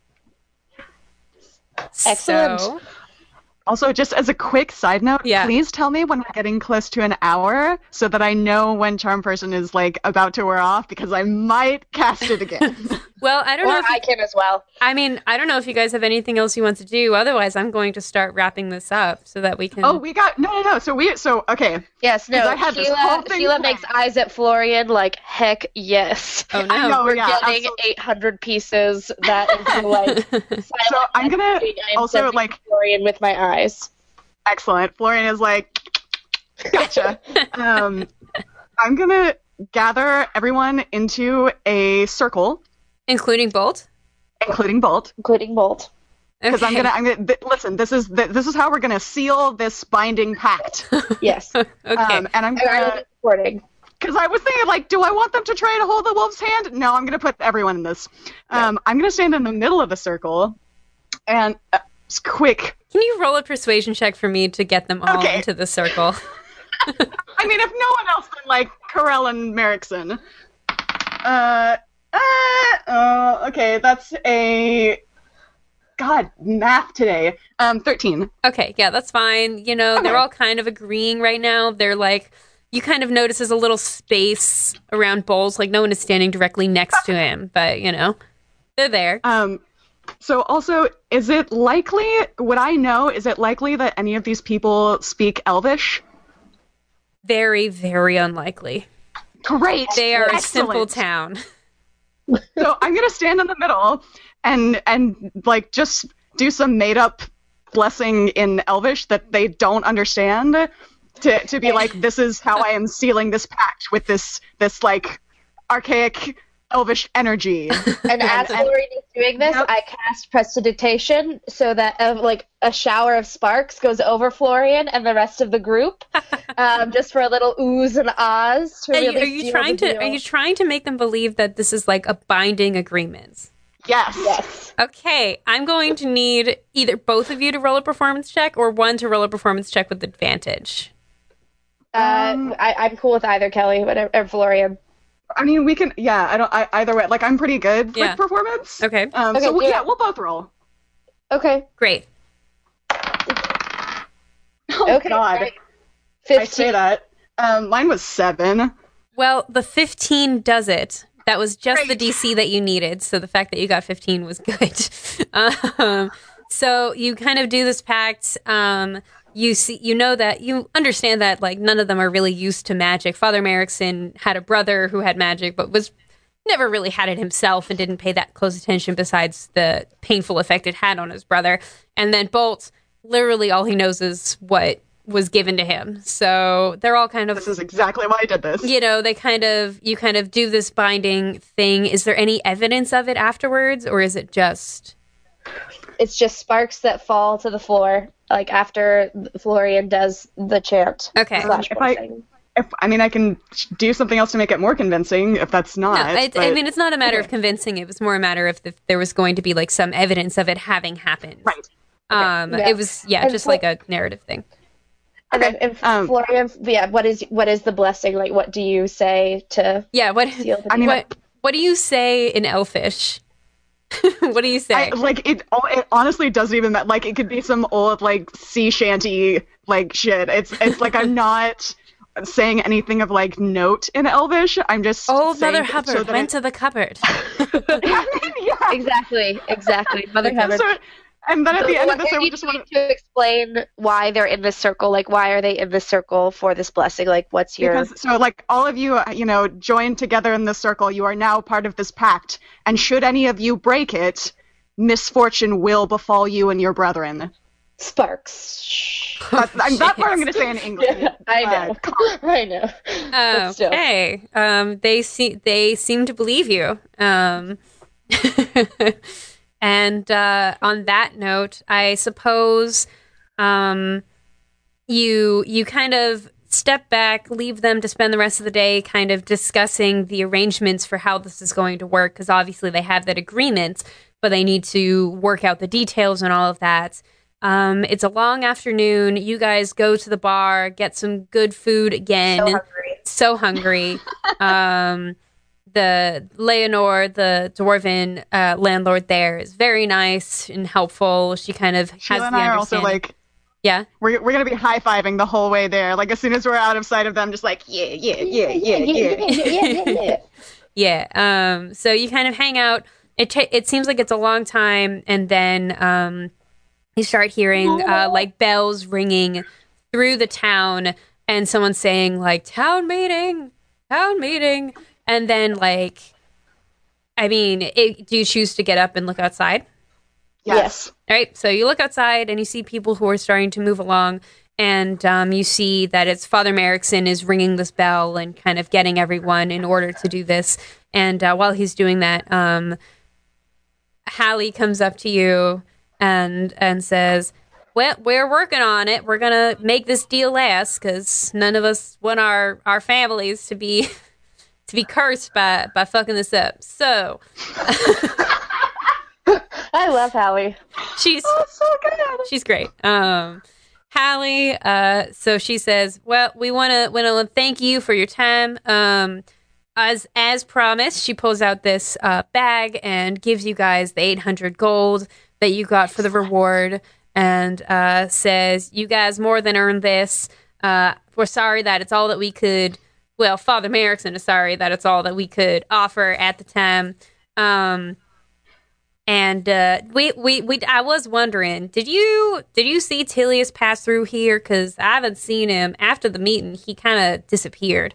Excellent. So, Also, just as a quick side note, Yeah. please tell me when we're getting close to an hour so that I know when Charm Person is, like, about to wear off, because I might cast it again. well, I don't know Or if you, I can as well. I mean, I don't know if you guys have anything else you want to do. Otherwise, I'm going to start wrapping this up so that we can. Oh, we got... No, no, no. So, we... So, okay. Yes, no. I had this whole Sheila, thing Sheila planned. makes eyes at Florian like, heck yes. Oh, no. I know, We're yeah, getting absolutely. eight hundred pieces. That is like. So, I'm gonna I am also, sending like... Florian with my eyes. Excellent. Florian is like, gotcha. um, I'm gonna gather everyone into a circle, Including Bolt? including Bolt, Including Bolt. because I'm Okay. gonna. I'm gonna th- listen. This is th- this is how we're gonna seal this binding pact. Yes. Okay. Um, and I'm And I will gonna. be recording. Because I was thinking, like, do I want them to try to hold the wolf's hand? No, I'm gonna put everyone in this. Um, I'm gonna stand in the middle of the circle, and uh, it's quick. Can you roll a persuasion check for me to get them all Okay. into the circle? I mean, if no one else then like Carell and Merrickson. Uh, uh, oh, okay, that's a God math today. Um, thirteen. Okay, yeah, that's fine. You know, they're Okay. all kind of agreeing right now. They're like, you kind of notice there's a little space around Bowles. Like, no one is standing directly next to him, but, you know, they're there. Um, so also, is it likely? Would I know? Is it likely that any of these people speak Elvish? Very, very unlikely. Great. They are a Excellent. simple town. So I'm gonna stand in the middle and and like just do some made up blessing in Elvish that they don't understand, to to be like, this is how I am sealing this pact with this this like archaic elvish energy. And as Florian is doing this, Yep. I cast Prestidigitation so that uh, like a shower of sparks goes over Florian and the rest of the group, um, just for a little oohs and ahs. To Are you, really are you seal trying the to deal. are you trying to make them believe that this is like a binding agreement? Yes. Yes. Okay, I'm going to need either both of you to roll a performance check or one to roll a performance check with advantage. Uh, Um, I, I'm cool with either, Kelly, whatever, or Florian. I mean, we can. Yeah, I don't. I, either way, like I'm pretty good Yeah. with performance. Okay. Um. Okay, so we, do yeah, it. we'll both roll. Okay. Great. Oh Okay. God, great. I say fifteen. that. Um, mine was seven. Well, the fifteen does it. That was just the Great. D C that you needed, so the fact that you got fifteen was good. um, so you kind of do this pact. Um, you see, you know that you understand that like none of them are really used to magic. Father Merrickson had a brother who had magic, but was never really had it himself and didn't pay that close attention. Besides the painful effect it had on his brother, and then Bolt, literally all he knows is what was given to him. So they're all kind of This is exactly why I did this. you know, they kind of, you kind of do this binding thing. Is there any evidence of it afterwards, or is it just... It's just sparks that fall to the floor, like after Florian does the chant. Okay. Slash If I- blessing. If I mean, I can do something else to make it more convincing. If that's No, not, I, I but- mean, it's not a matter of okay. convincing. It was more a matter of if there was going to be, like, some evidence of it having happened. right. Um, Yeah. It was, yeah, And just Flo- like a narrative thing. And then, Okay, if um, Florian, yeah, what is what is the blessing? Like, what do you say to Yeah, what, seal the I mean, what, what do you say in Elfish? What do you say? I, like it, it honestly doesn't even matter. Like it could be some old like sea shanty like shit. It's it's like I'm not saying anything of like note in Elvish. I'm just Old saying Mother it Hubbard so that went it- to the cupboard. yeah. exactly, exactly, Mother Hubbard. So, and then at the end of this, I What would you just need want to explain why they're in this circle. Like, why are they in this circle for this blessing? Like, what's your because so like all of you, uh, you know, join together in this circle. You are now part of this pact, and should any of you break it, misfortune will befall you and your brethren. sparks? That, I'm, that part I'm Shit. going to say in English. I Uh, know, I know. But still. Okay. Um, they see they seem to believe you. Um, and uh, on that note, I suppose um, you you kind of step back, leave them to spend the rest of the day kind of discussing the arrangements for how this is going to work, because obviously they have that agreement, but they need to work out the details and all of that. Um, it's a long afternoon. You guys go to the bar, get some good food again. So hungry. So hungry. um, the Leonor, the dwarven uh, landlord there, is very nice and helpful. She kind of has Sheila the and I are also understanding. like, yeah. we're, we're going to be high-fiving the whole way there. Like, as soon as we're out of sight of them, just like, yeah, yeah, yeah, yeah, yeah. yeah, yeah, yeah. Yeah. Um, so you kind of hang out. It ta- it seems like it's a long time, and then um, you start hearing uh, like bells ringing through the town, and someone saying like "town meeting, town meeting," and then like, I mean, it, do you choose to get up and look outside? Yes. All right, so you look outside and you see people who are starting to move along, and um, you see that it's Father Merrickson is ringing this bell and kind of getting everyone in order to do this. And uh, while he's doing that, um, Hallie comes up to you and and says, "Well, we're working on it. We're gonna make this deal last because none of us want our, our families to be to be cursed by by fucking this up." So I love Hallie. she's So good. she's great. Um, Hallie, uh, so she says, "Well, we want to want to thank you for your time. Um, as as promised, she pulls out this uh, bag and gives you guys the eight hundred gold that you got for the reward, and uh, says, you guys more than earned this. Uh, we're sorry that it's all that we could. Well, Father Merrickson is sorry that it's all that we could offer at the time." Um, And uh, we, we, we, I was wondering, did you, did you see Tilius pass through here? Because I haven't seen him after the meeting. He kind of disappeared.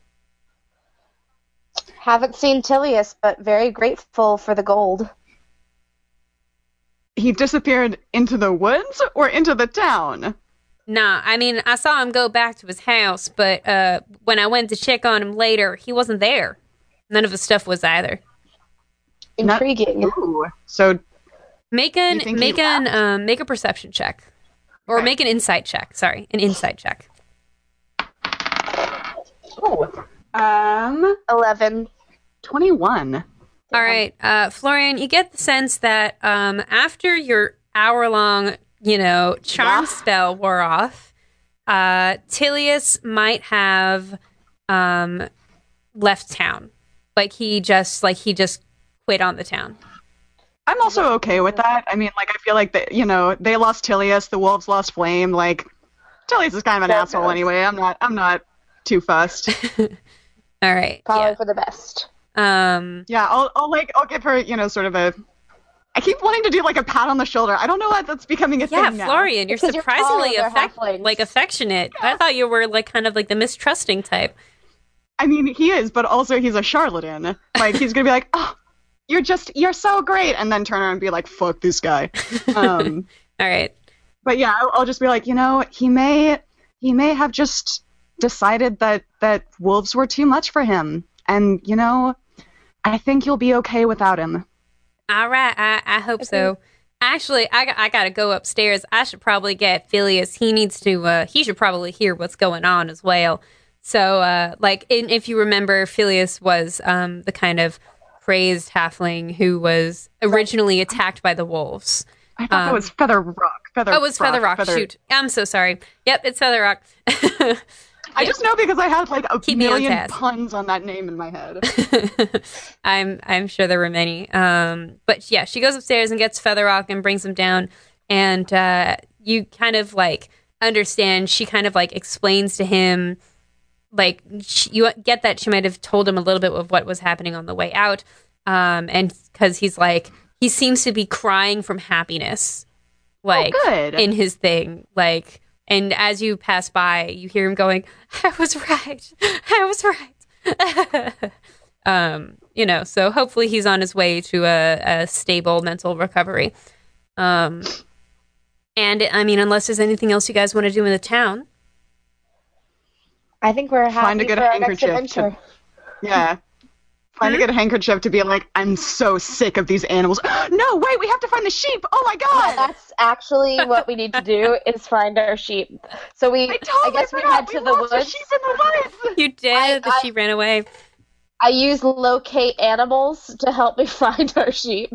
Haven't seen Tilius, but very grateful for the gold. He disappeared into the woods or into the town? Nah, I mean, I saw him go back to his house, but uh, when I went to check on him later, he wasn't there. None of his stuff was either. Not- Intriguing. Ooh. So Make an You think make he an um, make a perception check, or Okay. make an insight check. Sorry, an insight check. oh, um, Eleven. twenty-one. All right, uh, Florian, you get the sense that um, after your hour long, you know, charm Yeah. spell wore off, uh, Tilius might have um, left town. Like he just like he just quit on the town. I'm also okay with that. I mean, like, I feel like that, you know, they lost Tilius, the wolves lost Flame. Like, Tilius is kind of an Fair asshole enough. anyway. I'm not. I'm not too fussed. All right, Probably for the best. yeah. Um, Yeah, I'll, I'll like, I'll give her, you know, sort of a. I keep wanting to do like a pat on the shoulder. I don't know why that's becoming a yeah, thing now. Florian, you're Because you're surprisingly tall and they're affect- halflings. like affectionate. I thought you were like kind of like the mistrusting type. I mean, he is, but also he's a charlatan. Like, he's gonna be like, oh, you're just, you're so great, and then turn around and be like, fuck this guy. Um, All right. but yeah, I'll, I'll just be like, you know, he may, he may have just decided that that wolves were too much for him, and you know, I think you'll be okay without him. All right, I, I hope so. Actually, I, got- I got to go upstairs. I should probably get Phileas. He needs to, uh, he should probably hear what's going on as well. So, uh, like, in, if you remember, Phileas was um, the kind of crazed halfling who was originally attacked by the wolves. I thought that was Feather Rock. Feather. Oh, it was Feather Rock. Feather- Shoot. I'm so sorry. Yep, it's Feather Rock. I just know because I had like a Keep me on million task. puns on that name in my head. I'm I'm sure there were many. Um, but yeah, she goes upstairs and gets Featherrock and brings him down, and uh, you kind of like understand. She kind of like explains to him, like she, you get that she might have told him a little bit of what was happening on the way out, um, and because he's like he seems to be crying from happiness, like good. in his thing, like. And as you pass by, you hear him going, "I was right. I was right." um, you know, so hopefully he's on his way to a, a stable mental recovery. Um, and I mean, unless there's anything else you guys want to do in the town, I think we're happy Find a good for our next handkerchief to- adventure. Yeah. Find a good handkerchief to be like, I'm so sick of these animals. No, wait, we have to find the sheep. Oh my god. Yeah, that's actually what we need to do is find our sheep. So we, I I, totally guess we forgot. head to the lost a woods. sheep in the woods. you did. I- that I- she ran away. I use locate animals to help me find our sheep.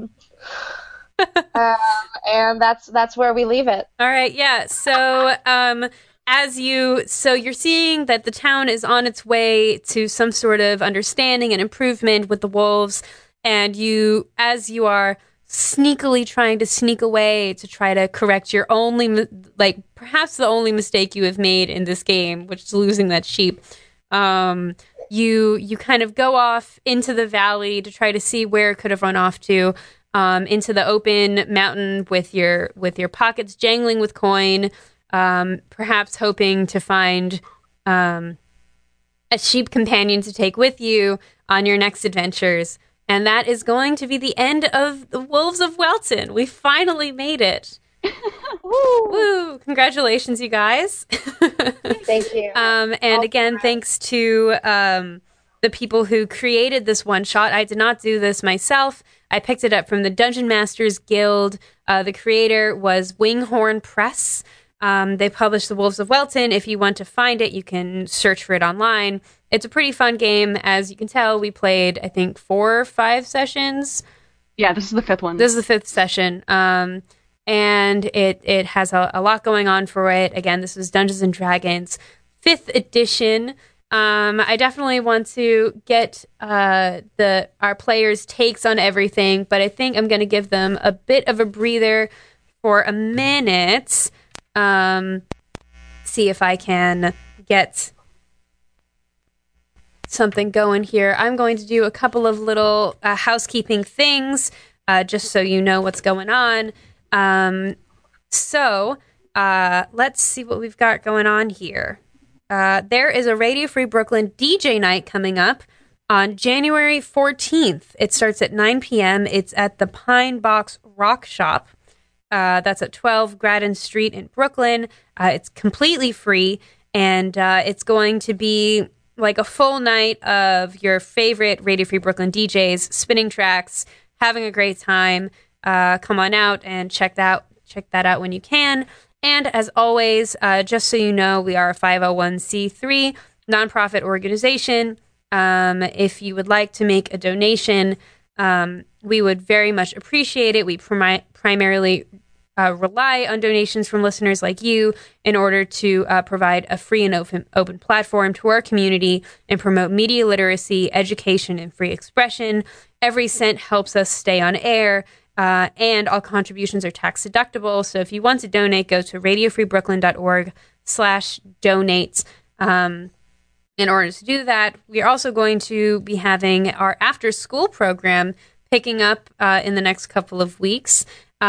um, and that's that's where we leave it. All right, yeah. So, um, as you, so you're seeing that the town is on its way to some sort of understanding and improvement with the wolves, and you, as you are sneakily trying to sneak away to try to correct your only, mi- like perhaps the only mistake you have made in this game, which is losing that sheep. Um, you you kind of go off into the valley to try to see where it could have run off to. Um, into the open mountain with your with your pockets jangling with coin, um, perhaps hoping to find um, a sheep companion to take with you on your next adventures. And that is going to be the end of the Wolves of Welton. We finally made it. Woo! Woo! Congratulations, you guys. Thank you. Um, and again, thanks to um, the people who created this one shot. I did not do this myself. I picked it up from the Dungeon Masters Guild. Uh, the creator was Winghorn Press. Um, they published The Wolves of Welton. If you want to find it, you can search for it online. It's a pretty fun game. As you can tell, we played, I think, four or five sessions. Yeah, this is the fifth one. This is the fifth session. Um, and it, it has a, a lot going on for it. Again, this is Dungeons and Dragons fifth edition. Um, I definitely want to get uh, the our players' takes on everything, but I think I'm going to give them a bit of a breather for a minute. Um, see if I can get something going here. I'm going to do a couple of little uh, housekeeping things, uh, just so you know what's going on. Um, so uh, let's see what we've got going on here. Uh, there is a Radio Free Brooklyn D J night coming up on January fourteenth. It starts at nine p.m. It's at the Pine Box Rock Shop. Uh, that's at twelve Graden Street in Brooklyn. Uh, it's completely free, and uh, it's going to be like a full night of your favorite Radio Free Brooklyn D Js spinning tracks, having a great time. Uh, come on out and check that check that out when you can. And as always, uh, just so you know, we are a five oh one c three nonprofit organization. Um, if you would like to make a donation, um, we would very much appreciate it. We prim- primarily uh, rely on donations from listeners like you in order to uh, provide a free and open, open platform to our community and promote media literacy, education, and free expression. Every cent helps us stay on air, uh, and all contributions are tax deductible. So if you want to donate, go to radiofreebrooklyn.org slash donate. Um, in order to do that, we are also going to be having our after school program picking up uh, in the next couple of weeks.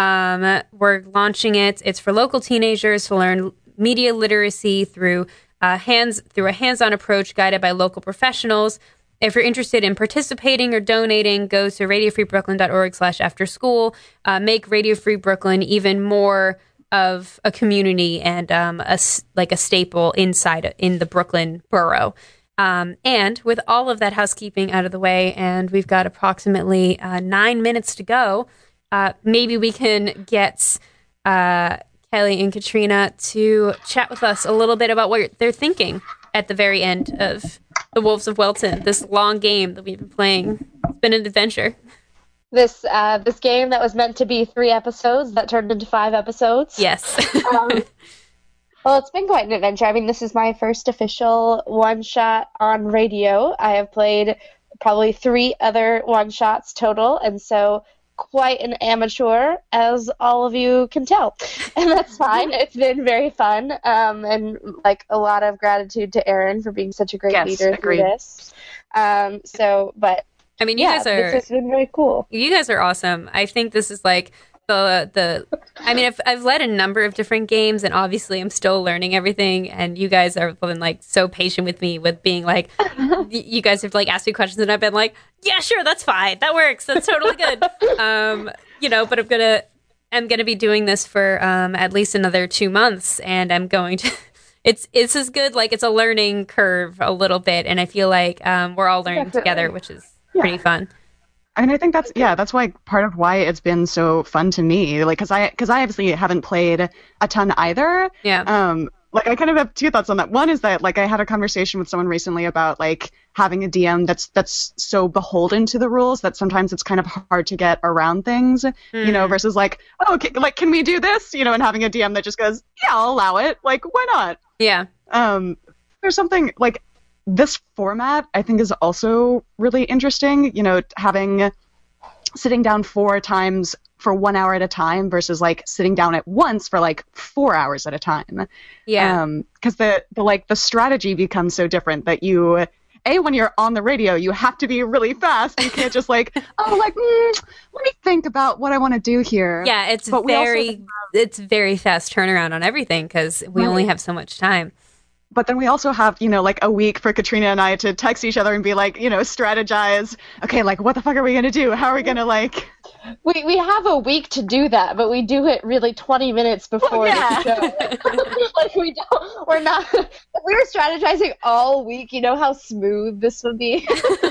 Um, we're launching it. It's for local teenagers to learn media literacy through uh, hands through a hands-on approach guided by local professionals. If you're interested in participating or donating, go to radiofreebrooklyn.org slash after school. Uh, make Radio Free Brooklyn even more of a community and um, a, like a staple inside in the Brooklyn borough. Um, and with all of that housekeeping out of the way, and we've got approximately uh, nine minutes to go, uh, maybe we can get uh, Kelly and Katrina to chat with us a little bit about what they're thinking at the very end of the Wolves of Welton, this long game that we've been playing. It's been an adventure. This uh, this game that was meant to be three episodes that turned into five episodes. Yes. um, well, it's been quite an adventure. I mean, this is my first official one-shot on radio. I have played probably three other one-shots total, and so quite an amateur, as all of you can tell. And that's fine. It's been very fun, um, and like a lot of gratitude to Aaron for being such a great Yes, leader agreed. through this. Um, so, but I mean, you yeah, guys are this has been very cool. you guys are awesome. I think this is like the the. I mean, I've I've led a number of different games, and obviously, I'm still learning everything. And you guys are been like so patient with me with being like, y- you guys have like asked me questions, and I've been like, yeah, sure, that's fine, that works, that's totally good. um, you know, but I'm gonna I'm gonna be doing this for um at least another two months, and I'm going to. It's it's as good like it's a learning curve a little bit, and I feel like um we're all learning Definitely. together, which is pretty fun. I mean, I think that's, yeah, that's why part of why it's been so fun to me. Like, cause I, cause I obviously haven't played a ton either. Yeah. Um, like I kind of have two thoughts on that. One is that like I had a conversation with someone recently about like having a D M that's, that's so beholden to the rules that sometimes it's kind of hard to get around things, mm. you know, versus like, oh, okay, like, can we do this? You know, and having a D M that just goes, yeah, I'll allow it. Like, why not? Yeah. Um, there's something like, this format, I think, is also really interesting, you know, having sitting down four times for one hour at a time versus like sitting down at once for like four hours at a time. Yeah. Um, because the, the like the strategy becomes so different that you, A, when you're on the radio, you have to be really fast. You can't just like, oh, like, mm, let me think about what I want to do here. Yeah, it's But we also very have- it's very fast turnaround on everything because we Right. only have so much time. But then we also have, you know, like a week for Katrina and I to text each other and be like, you know, strategize. Okay, like, what the fuck are we going to do? How are we going to, like... We we have a week to do that, but we do it really twenty minutes before yeah. the show. Like we don't, we're not. If we were strategizing all week, you know how smooth this would be.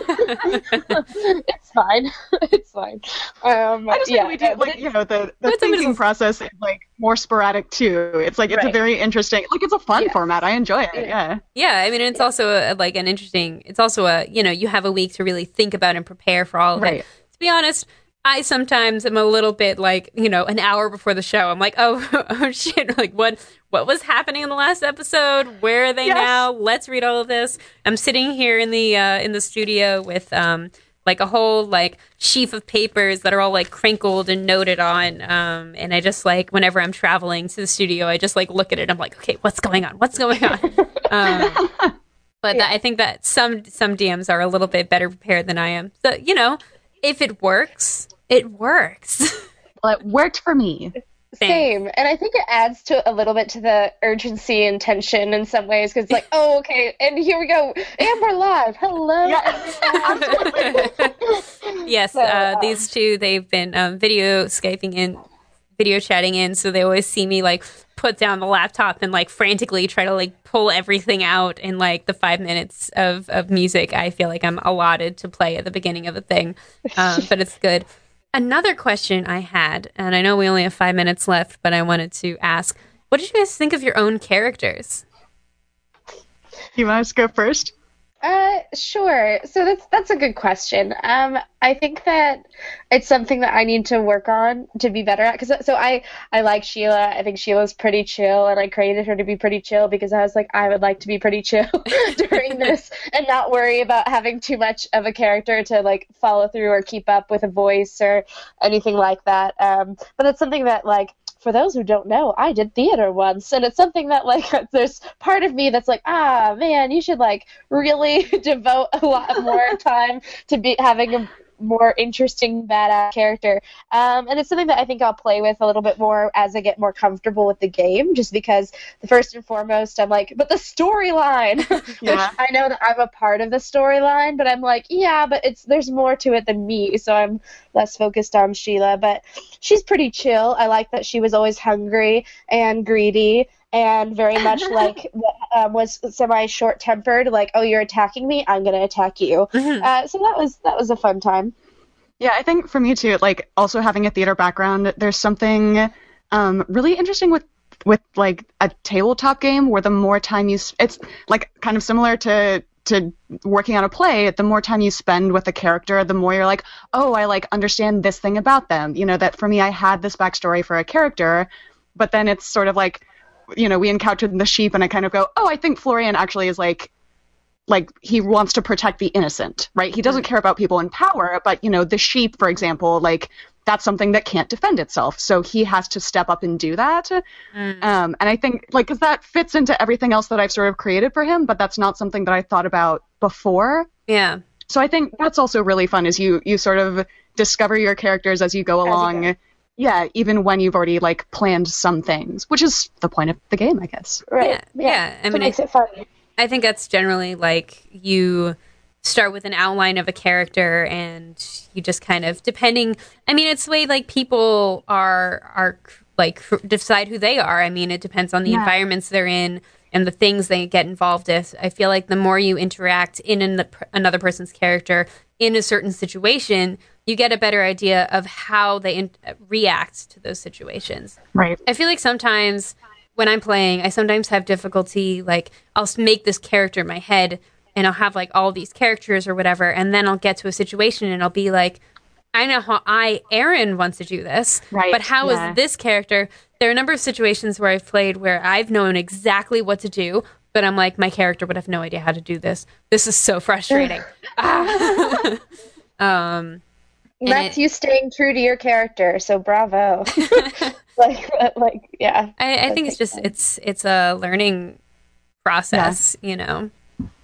It's fine. It's fine. Um, I just yeah, think we do, but like, it- you know, the, the But somebody's thinking also- process is, like, more sporadic, too. It's, like, it's a Right. very interesting... Like, it's a fun Yeah. format. I enjoy it, Yeah. yeah. Yeah, I mean, it's also a, like an interesting. It's also a you know you have a week to really think about and prepare for all of Right. it. To be honest, I sometimes am a little bit like you know an hour before the show. I'm like, oh, oh shit, like what what was happening in the last episode? Where are they Yes. now? Let's read all of this. I'm sitting here in the uh, in the studio with um like a whole like sheaf of papers that are all like crinkled and noted on. Um, and I just like whenever I'm traveling to the studio, I just like look at it. I'm like, okay, what's going on? What's going on? um, but that, I think that some some D Ms are a little bit better prepared than I am. So you know, if it works, it works. Well, it worked for me. Same, and I think it adds to a little bit to the urgency and tension in some ways because, like, oh, okay, and here we go, and we're live. Hello. Yeah, Yes, So, uh, um, these two, they've been um, video Skyping in video chatting in, so they always see me like put down the laptop and like frantically try to like pull everything out in like the five minutes of, of music I feel like I'm allotted to play at the beginning of the thing. Um, but it's good. Another question I had, and I know we only have five minutes left, but I wanted to ask, what did you guys think of your own characters? You want us to go first? Uh, sure. So that's that's a good question. Um, I think that it's something that I need to work on to be better at. Because so I I like Sheila. I think Sheila's pretty chill, and I created her to be pretty chill because I was like, I would like to be pretty chill during this and not worry about having too much of a character to like follow through or keep up with a voice or anything like that. Um, but it's something that like. For those who don't know, I did theater once, and it's something that, like, there's part of me that's like, ah, man, you should, like, really devote a lot more time to be having a more interesting, badass character. Um, and it's something that I think I'll play with a little bit more as I get more comfortable with the game, just because, the first and foremost, I'm like, but the storyline! Yeah. Which I know that I'm a part of the storyline, but I'm like, yeah, but it's there's more to it than me, so I'm less focused on Sheila. But she's pretty chill. I like that she was always hungry and greedy and very much like um, was semi short tempered. Like, oh, you're attacking me, I'm gonna attack you. Mm-hmm. Uh, so that was that was a fun time. Yeah, I think for me too, like also having a theater background, there's something um, really interesting with with like a tabletop game where the more time you, s- it's like kind of similar to to working on a play. The more time you spend with a character, the more you're like, oh, I like understand this thing about them. You know, that for me, I had this backstory for a character, but then it's sort of like, you know, we encountered the sheep, and I kind of go, oh, I think Florian actually is like. Like, he wants to protect the innocent, right? He doesn't care about people in power, but, you know, the sheep, for example, like, that's something that can't defend itself. So he has to step up and do that. Mm. Um, and I think, like, because that fits into everything else that I've sort of created for him, but that's not something that I thought about before. Yeah. So I think that's also really fun, is you, you sort of discover your characters as you go along. You go. Yeah, even when you've already, like, planned some things, which is the point of the game, I guess. Right. Yeah. yeah. yeah. I so mean, it makes I, it fun. I think that's generally like you start with an outline of a character and you just kind of depending. I mean, it's the way like people are are like decide who they are. I mean, it depends on the yeah. environments they're in and the things they get involved with. I feel like the more you interact in an, another person's character in a certain situation, you get a better idea of how they in- react to those situations. Right. I feel like sometimes when I'm playing, I sometimes have difficulty, like, I'll make this character in my head, and I'll have, like, all these characters or whatever, and then I'll get to a situation, and I'll be like, I know how I, Aaron, wants to do this, right. but how yeah. is this character? There are a number of situations where I've played where I've known exactly what to do, but I'm like, my character would have no idea how to do this. This is so frustrating. ah. um, That's it, you staying true to your character, so bravo. like, like, yeah. I, I think it's just, it's, it's a learning process, yeah. you know?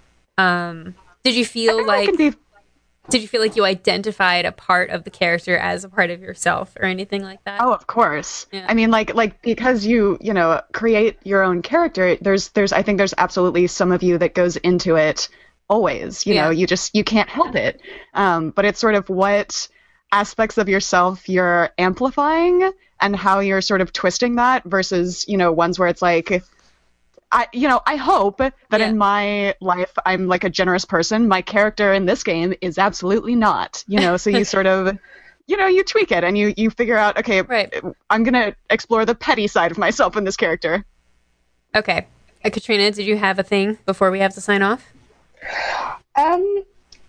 Um, did you feel like, be... did you feel like you identified a part of the character as a part of yourself or anything like that? Oh, of course. Yeah. I mean, like, like, because you, you know, create your own character, there's, there's, I think there's absolutely some of you that goes into it always, you yeah. know, you just, you can't help it. Um, but it's sort of what aspects of yourself you're amplifying and how you're sort of twisting that versus, you know, ones where it's like, I, you know, I hope that yeah. in my life I'm like a generous person. My character in this game is absolutely not, you know, so you sort of, you know, you tweak it and you, you figure out, okay, right. I'm going to explore the petty side of myself in this character. Okay. Uh, Katrina, did you have a thing before we have to sign off? Um...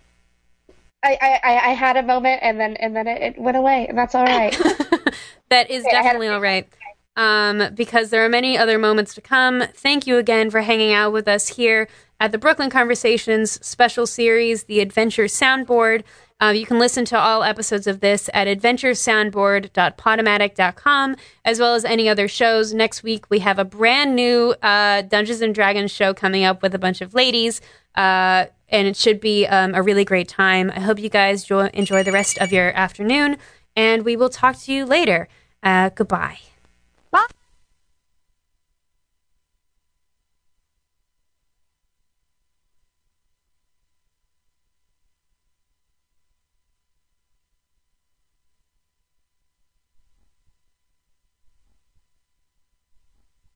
I, I, I had a moment and then and then it, it went away, and that's all right. That is definitely all right. Um, because there are many other moments to come. Thank you again for hanging out with us here at the Brooklyn Conversations special series, The Adventure Soundboard. Uh, you can listen to all episodes of this at adventure soundboard dot podomatic dot com, as well as any other shows. Next week, we have a brand new uh, Dungeons and Dragons show coming up with a bunch of ladies. Uh, and it should be um, a really great time. I hope you guys jo- enjoy the rest of your afternoon, and we will talk to you later. Uh, goodbye. Bye.